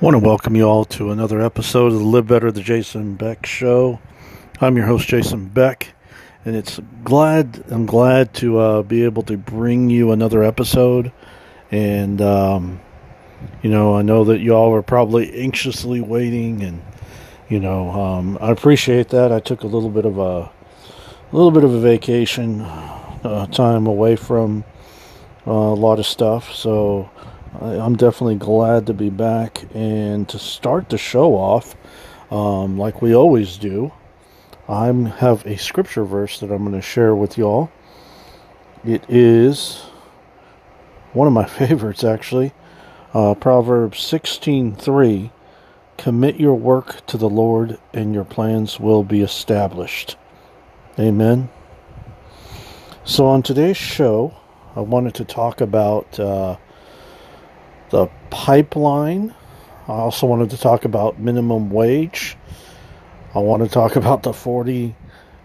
Want to welcome you all to another episode of the Live Better, the Jason Beck Show. I'm your host, Jason Beck, and I'm glad to be able to bring you another episode. And I know that you all are probably anxiously waiting, and I appreciate that. I took a little bit of a vacation time away from a lot of stuff, so I'm definitely glad to be back. And to start the show off, like we always do, I have a scripture verse that I'm going to share with y'all. It is one of my favorites, actually. Proverbs 16:3. Commit your work to the Lord, and your plans will be established. Amen. So on today's show, I wanted to talk about the pipeline. I also wanted to talk about minimum wage. I want to talk about the 40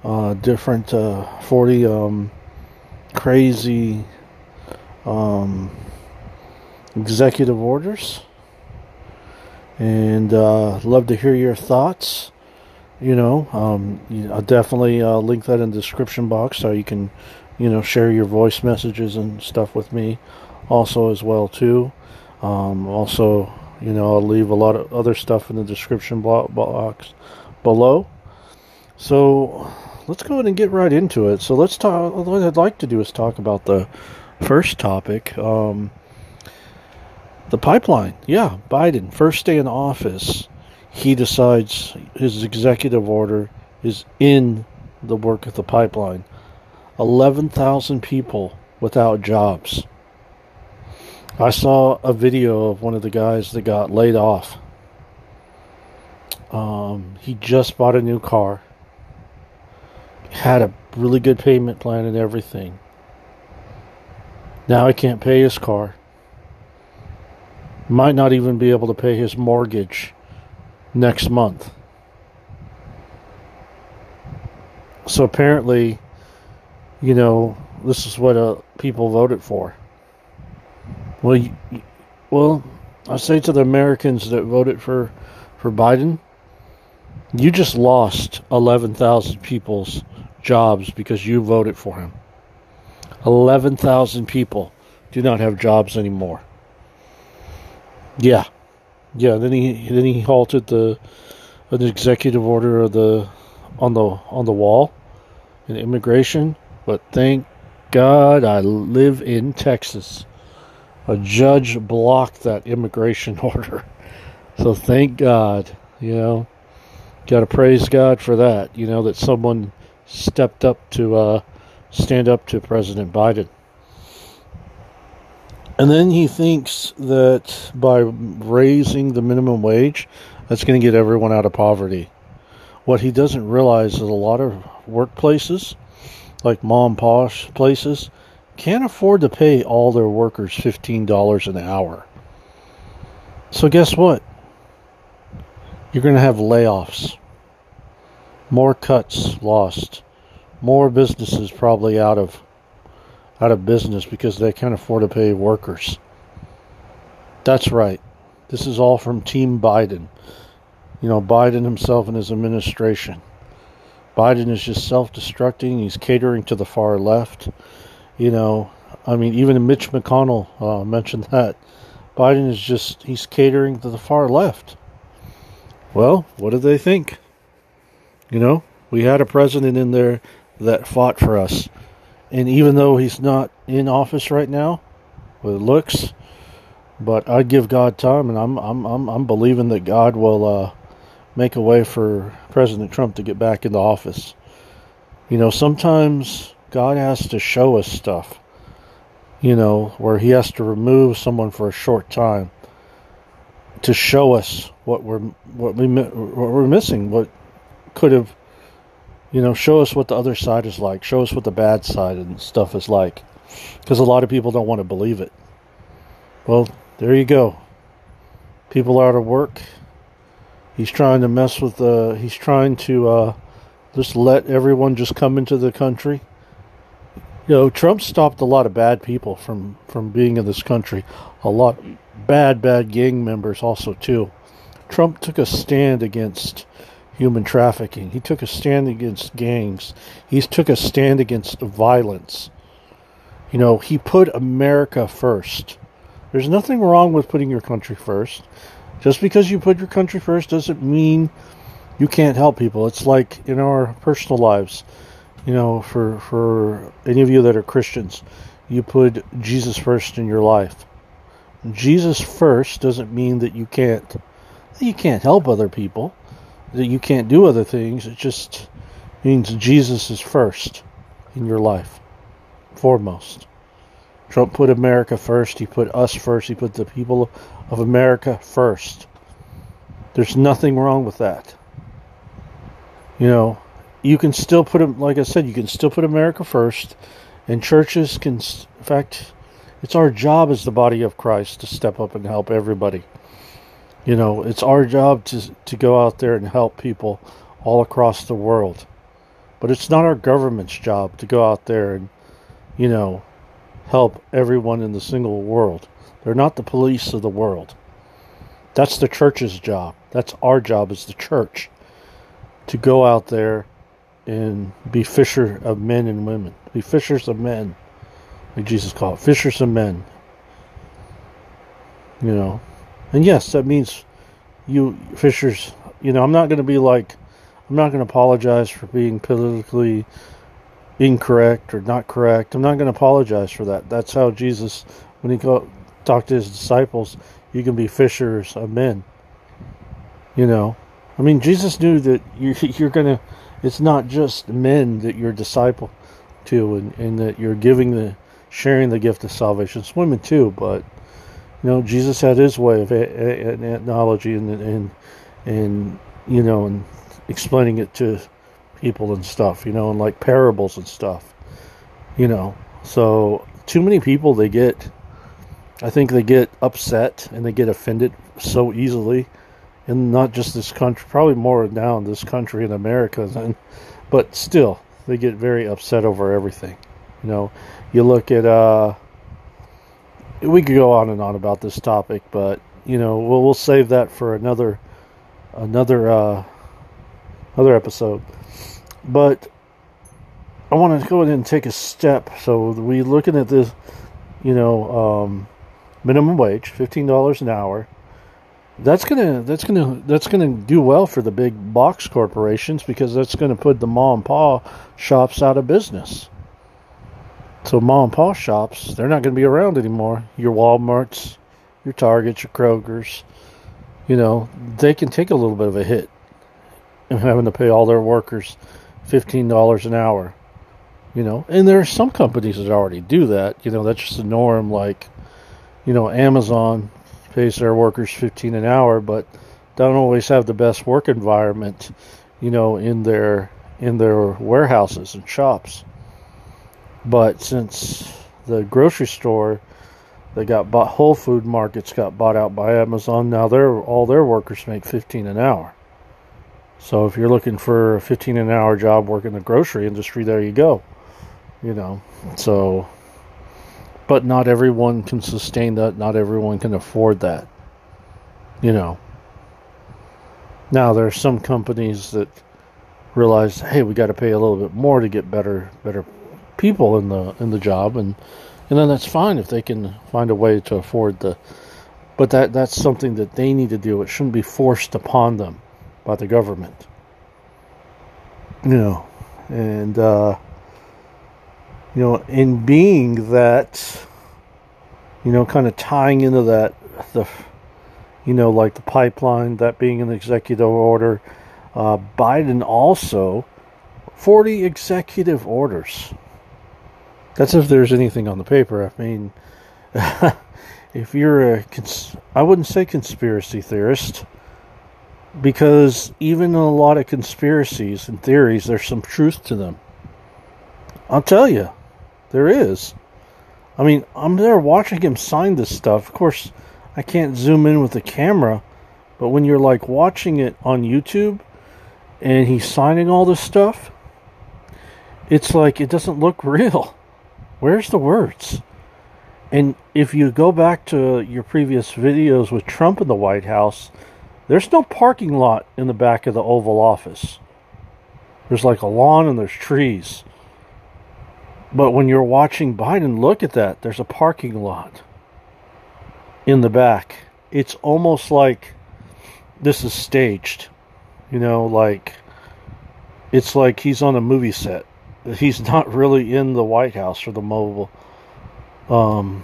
crazy executive orders. And love to hear your thoughts. I'll definitely link that in the description box so you can, share your voice messages and stuff with me also as well too. I'll leave a lot of other stuff in the description box below. So let's go ahead and get right into it. So let's talk. What I'd like to do is talk about the first topic, the pipeline. Yeah, Biden, first day in office, he decides his executive order is in the work of the pipeline. 11,000 people without jobs. I saw a video of one of the guys that got laid off. He just bought a new car, had a really good payment plan and everything. Now he can't pay his car. Might not even be able to pay his mortgage next month. So apparently, this is what people voted for. Well, I say to the Americans that voted for Biden, you just lost 11,000 people's jobs because you voted for him. 11,000 people do not have jobs anymore. Yeah. Then he halted an executive order on the wall in immigration. But thank God I live in Texas. A judge blocked that immigration order. So thank God, got to praise God for that, that someone stepped up to stand up to President Biden. And then he thinks that by raising the minimum wage, that's going to get everyone out of poverty. What he doesn't realize is a lot of workplaces, like mom and pop places, can't afford to pay all their workers $15 an hour. So guess what? You're going to have layoffs. More cuts lost. More businesses probably out of business because they can't afford to pay workers. That's right. This is all from Team Biden. Biden himself and his administration. Biden is just self-destructing. He's catering to the far left. Even Mitch McConnell mentioned that. Biden he's catering to the far left. Well, what do they think? We had a president in there that fought for us. And even though he's not in office right now, with looks, but I give God time, and I'm believing that God will make a way for President Trump to get back into office. Sometimes God has to show us stuff, where he has to remove someone for a short time to show us what we're missing, what could have, show us what the other side is like, show us what the bad side and stuff is like, because a lot of people don't want to believe it. Well, there you go. People are out of work. He's trying to he's trying to just let everyone just come into the country. Trump stopped a lot of bad people from being in this country. A lot bad gang members also too. Trump took a stand against human trafficking. He took a stand against gangs. He took a stand against violence. You know, he put America first. There's nothing wrong with putting your country first. Just because you put your country first doesn't mean you can't help people. It's like in our personal lives. You know, for any of you that are Christians, you put Jesus first in your life. Jesus first doesn't mean that you can't help other people, that you can't do other things. It just means Jesus is first in your life, foremost. Trump put America first. He put us first. He put the people of America first. There's nothing wrong with that. You know, you can still put them, like I said, you can still put America first, and churches can, in fact, it's our job as the body of Christ to step up and help everybody. You know, it's our job to go out there and help people all across the world. But it's not our government's job to go out there and, you know, help everyone in the single world. They're not the police of the world. That's the church's job. That's our job as the church, to go out there and be fisher of men and women. Be fishers of men, like Jesus called it. Fishers of men. You know. And yes, that means you fishers, you know, I'm not going to apologize for being politically incorrect or not correct. I'm not going to apologize for that. That's how Jesus, when he talked to his disciples, you can be fishers of men. You know. I mean, Jesus knew that you're going to, it's not just men that you're disciple to, and that you're sharing the gift of salvation. It's women too, but, you know, Jesus had his way of an analogy and you know, and explaining it to people and stuff, you know, and like parables and stuff, you know. So too many people, I think they get upset and they get offended so easily. And not just this country, probably more now in this country in America, but still, they get very upset over everything. You know, you look at, we could go on and on about this topic, but, you know, we'll save that for another episode. But I want to go ahead and take a step. So we looking at this, you know, minimum wage, $15 an hour. That's gonna do well for the big box corporations, because that's gonna put the mom and pop shops out of business. So mom and pop shops, they're not gonna be around anymore. Your Walmarts, your Targets, your Krogers, you know, they can take a little bit of a hit in having to pay all their workers $15 an hour. You know, and there are some companies that already do that. You know, that's just the norm. Like, you know, Amazon pays their workers $15 an hour, but don't always have the best work environment, you know, in their warehouses and shops. But since the grocery store that got bought, Whole Food Markets got bought out by Amazon, now all their workers make $15 an hour. So if you're looking for a $15 an hour job working in the grocery industry, there you go. You know, so. But not everyone can sustain that. Not everyone can afford that. You know. Now, there are some companies that realize, hey, we got to pay a little bit more to get better people in the job, and then that's fine if they can find a way to afford the. But that's something that they need to do. It shouldn't be forced upon them by the government. You know, and. You know, in being that, you know, kind of tying into that, you know, like the pipeline, that being an executive order, Biden also, 40 executive orders. That's if there's anything on the paper. I mean, if you're I wouldn't say conspiracy theorist, because even a lot of conspiracies and theories, there's some truth to them. I'll tell you. There is. I mean, I'm there watching him sign this stuff. Of course, I can't zoom in with the camera, but when you're like watching it on YouTube and he's signing all this stuff, it's like it doesn't look real. Where's the words? And if you go back to your previous videos with Trump in the White House, There's no parking lot in the back of the Oval Office. There's like a lawn and there's trees. But when you're watching Biden, look at that. There's a parking lot in the back. It's almost like this is staged. You know, like it's like he's on a movie set. He's not really in the White House or the Oval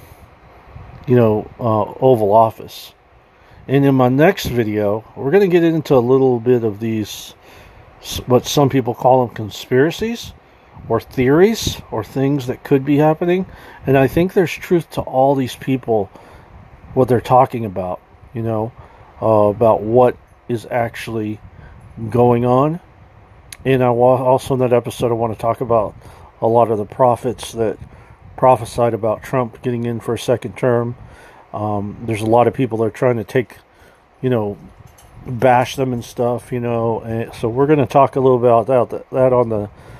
Office. And in my next video, we're going to get into a little bit of these, what some people call them conspiracies, or theories, or things that could be happening. And I think there's truth to all these people, what they're talking about, about what is actually going on. And also in that episode, I want to talk about a lot of the prophets that prophesied about Trump getting in for a second term. There's a lot of people that are trying to take, bash them and stuff, and so we're going to talk a little bit about that on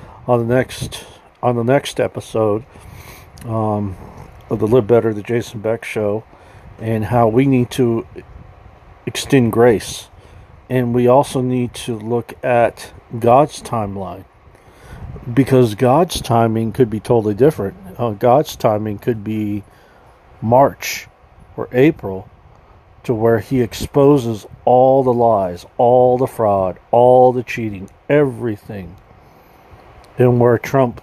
the next episode of the Live Better, the Jason Beck Show, and how we need to extend grace, and we also need to look at God's timeline, because God's timing could be totally different. God's timing could be March or April, to where he exposes all the lies, all the fraud, all the cheating, everything. And where Trump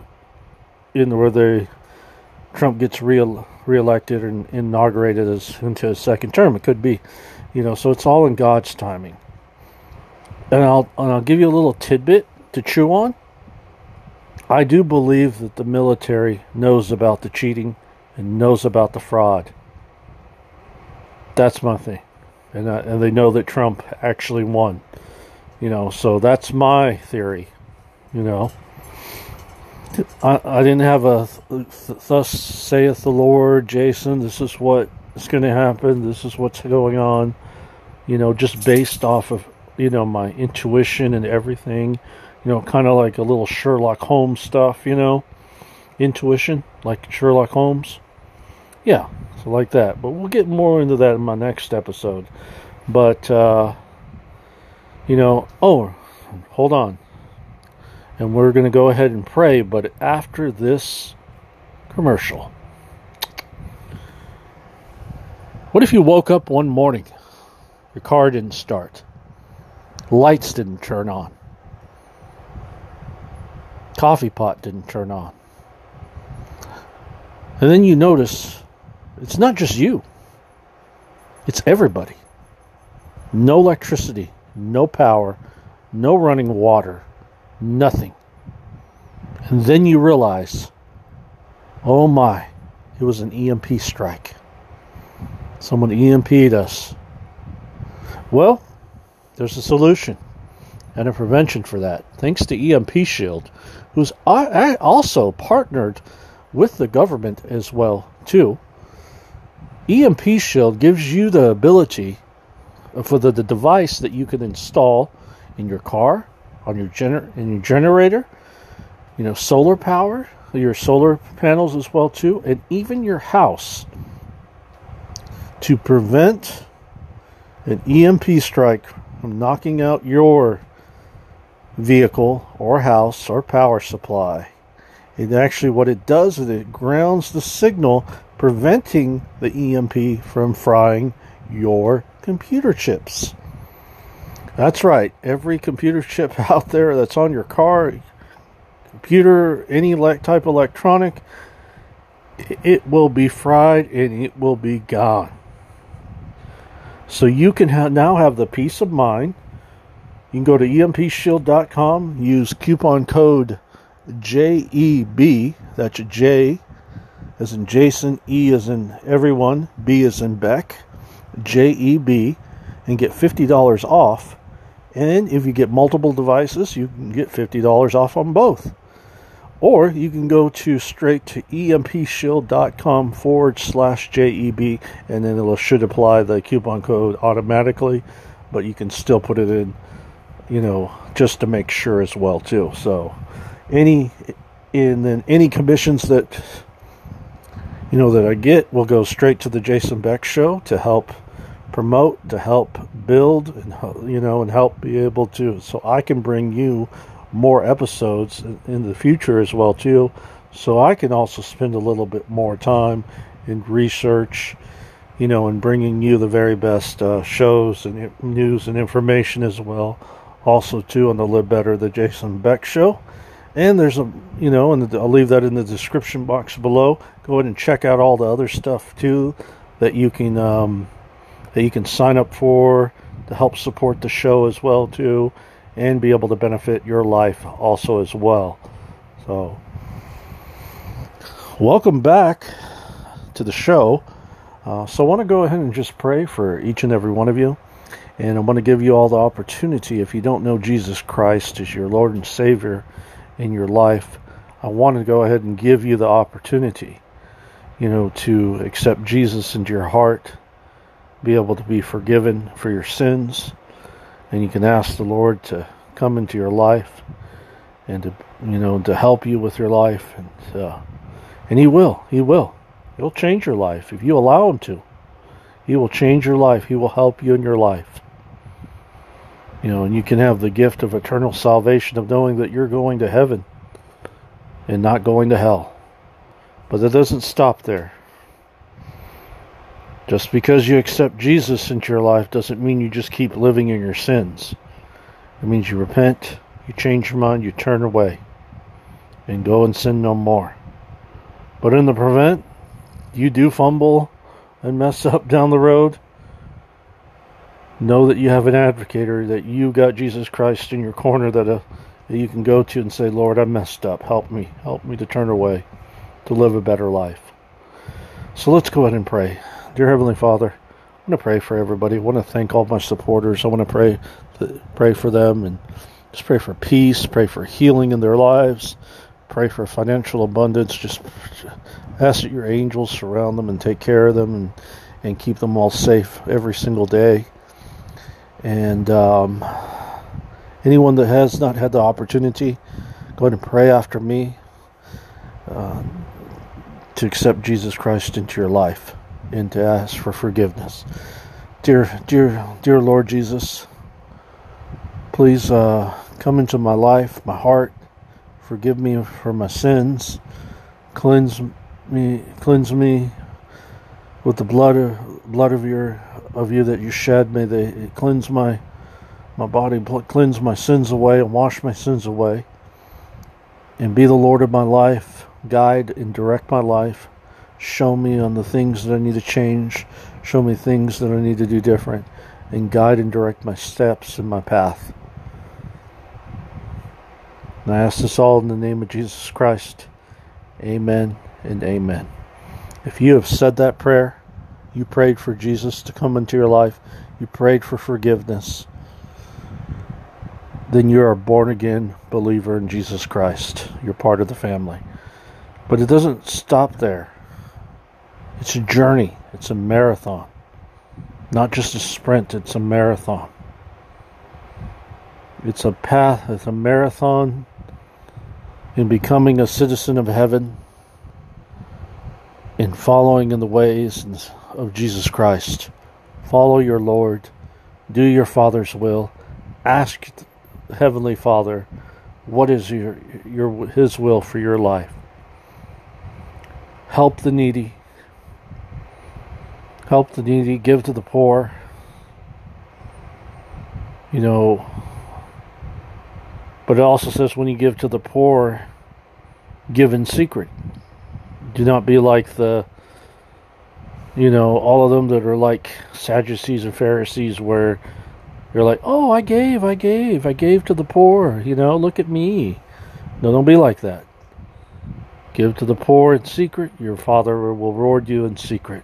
gets reelected and inaugurated into his second term. It could be, so it's all in God's timing. And I'll give you a little tidbit to chew on. I do believe that the military knows about the cheating and knows about the fraud. That's my thing. And they know that Trump actually won. So that's my theory. I didn't have a thus saith the Lord, Jason, this is what is going to happen, this is what's going on, just based off of, my intuition and everything, kind of like a little Sherlock Holmes stuff, intuition, like Sherlock Holmes. Yeah, so like that. But we'll get more into that in my next episode. But, hold on. And we're going to go ahead and pray, but after this commercial. What if you woke up one morning, your car didn't start, lights didn't turn on, coffee pot didn't turn on, and then you notice it's not just you, it's everybody. No electricity, no power, no running water, nothing. And then you realize, oh my, it was an EMP strike. Someone EMP'd us. Well, there's a solution and a prevention for that. Thanks to EMP Shield, who's also partnered with the government as well, too. EMP Shield gives you the ability for the device that you can install in your car, on your generator, solar power, your solar panels as well too, and even your house, to prevent an EMP strike from knocking out your vehicle or house or power supply. And actually what it does is it grounds the signal, preventing the EMP from frying your computer chips. That's right. Every computer chip out there that's on your car, computer, any type of electronic, it will be fried and it will be gone. So you can now have the peace of mind. You can go to empshield.com, use coupon code JEB, that's J as in Jason, E as in everyone, B as in Beck, JEB, and get $50 off. And if you get multiple devices, you can get $50 off on both. Or you can go straight to empshield.com/JEB, and then it should apply the coupon code automatically, but you can still put it in, just to make sure as well too. So any commissions that that I get will go straight to the Jason Beck Show to help promote, to help build, and and help be able to, so I can bring you more episodes in the future as well too, so I can also spend a little bit more time in research, and bringing you the very best shows and news and information as well. Also too, on the Live Better, the Jason Beck Show. And there's and I'll leave that in the description box below. Go ahead and check out all the other stuff too that you can sign up for to help support the show as well too, and be able to benefit your life also as well. So, welcome back to the show. So I want to go ahead and just pray for each and every one of you. And I want to give you all the opportunity, if you don't know Jesus Christ as your Lord and Savior in your life, I want to go ahead and give you the opportunity, to accept Jesus into your heart, be able to be forgiven for your sins, and you can ask the Lord to come into your life and to help you with your life, and He will. He'll change your life if you allow Him to. He will change your life. He will help you in your life. And you can have the gift of eternal salvation, of knowing that you're going to heaven and not going to hell. But that doesn't stop there. Just because you accept Jesus into your life doesn't mean you just keep living in your sins. It means you repent, you change your mind, you turn away, and go and sin no more. But in the prevent, you do fumble and mess up down the road, know that you have an advocate, or that you got Jesus Christ in your corner that you can go to and say, Lord, I messed up. Help me to turn away, to live a better life. So let's go ahead and pray. Dear Heavenly Father, I want to pray for everybody. I want to thank all my supporters. I want to pray for them, and just pray for peace, pray for healing in their lives, pray for financial abundance. Just ask that your angels surround them and take care of them and keep them all safe every single day. And anyone that has not had the opportunity, go ahead and pray after me to accept Jesus Christ into your life and to ask for forgiveness. Dear Lord Jesus, please come into my life, my heart. Forgive me for my sins. Cleanse me with the blood of you that you shed. May they cleanse my body, cleanse my sins away, and wash my sins away. And be the Lord of my life. Guide and direct my life. Show me on the things that I need to change. Show me things that I need to do different. And guide and direct my steps and my path. And I ask this all in the name of Jesus Christ. Amen and amen. If you have said that prayer, you prayed for Jesus to come into your life, you prayed for forgiveness, then you're a born-again believer in Jesus Christ. You're part of the family. But it doesn't stop there. It's a journey. It's a marathon. Not just a sprint, it's a marathon. It's a path, it's a marathon in becoming a citizen of heaven, in following in the ways of Jesus Christ. Follow your Lord. Do your Father's will. Ask the Heavenly Father, what is His will for your life? Help the needy. Help the needy. Give to the poor. But it also says when you give to the poor, give in secret. Do not be like all of them that are like Sadducees and Pharisees, where you're like, oh, I gave to the poor. Look at me. No, don't be like that. Give to the poor in secret. Your Father will reward you in secret.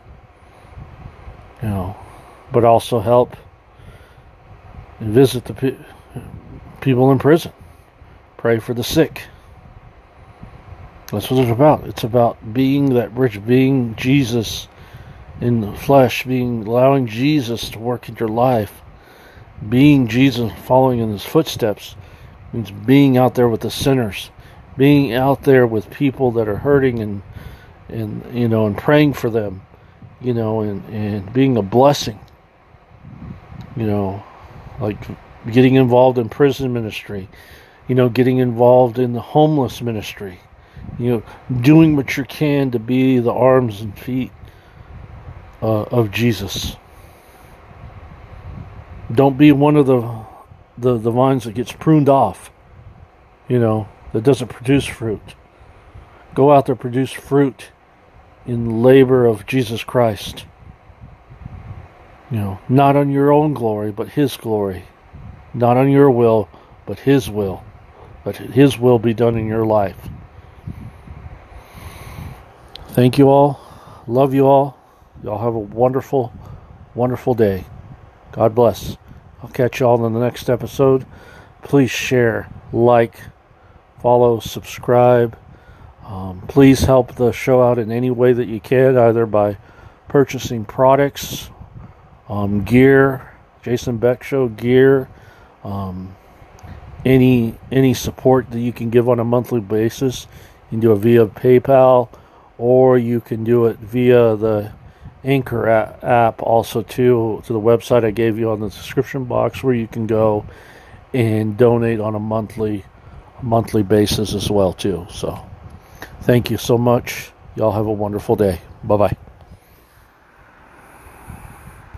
But also help and visit the people in prison. Pray for the sick. That's what it's about. It's about being that rich, being Jesus in the flesh, allowing Jesus to work in your life. Being Jesus, following in His footsteps, means being out there with the sinners, being out there with people that are hurting and praying for them, and being a blessing You know, like getting involved in prison ministry, getting involved in the homeless ministry, doing what you can to be the arms and feet of Jesus. Don't be one of the vines that gets pruned off, that doesn't produce fruit. Go out there, produce fruit in the labor of Jesus Christ. Not on your own glory, but His glory. Not on your will, but His will. But His will be done in your life. Thank you all. Love you all. Y'all have a wonderful, wonderful day. God bless. I'll catch y'all in the next episode. Please share, like, follow, subscribe. Please help the show out in any way that you can, either by purchasing products, gear, Jason Beck Show gear, any support that you can give on a monthly basis. You can do it via PayPal, or you can do it via the Anchor app also to the website I gave you on the description box, where you can go and donate on a monthly basis as well too. So thank you so much. Y'all have a wonderful day. Bye-bye.